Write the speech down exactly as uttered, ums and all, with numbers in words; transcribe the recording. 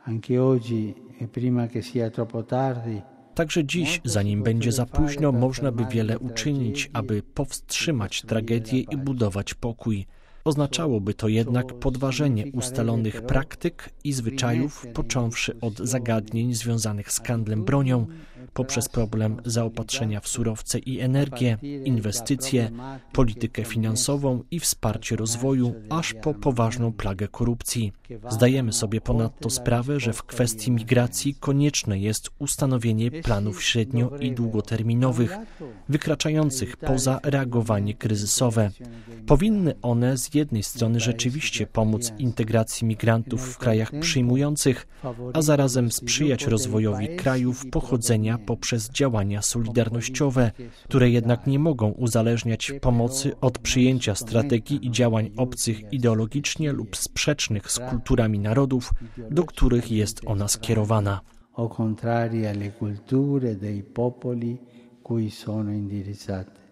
Anche oggi, prima che sia troppo tardi. Także dziś, zanim będzie za późno, można by wiele uczynić, aby powstrzymać tragedię i budować pokój. Oznaczałoby to jednak podważenie ustalonych praktyk i zwyczajów, począwszy od zagadnień związanych z handlem bronią, poprzez problem zaopatrzenia w surowce i energię, inwestycje, politykę finansową i wsparcie rozwoju, aż po poważną plagę korupcji. Zdajemy sobie ponadto sprawę, że w kwestii migracji konieczne jest ustanowienie planów średnio- i długoterminowych, wykraczających poza reagowanie kryzysowe. Powinny one z jednej strony rzeczywiście pomóc integracji migrantów w krajach przyjmujących, a zarazem sprzyjać rozwojowi krajów pochodzenia poprzez działania solidarnościowe, które jednak nie mogą uzależniać pomocy od przyjęcia strategii i działań obcych ideologicznie lub sprzecznych z kulturami narodów, do których jest ona skierowana. O contrari alle culture dei popoli cui sono indirizzate.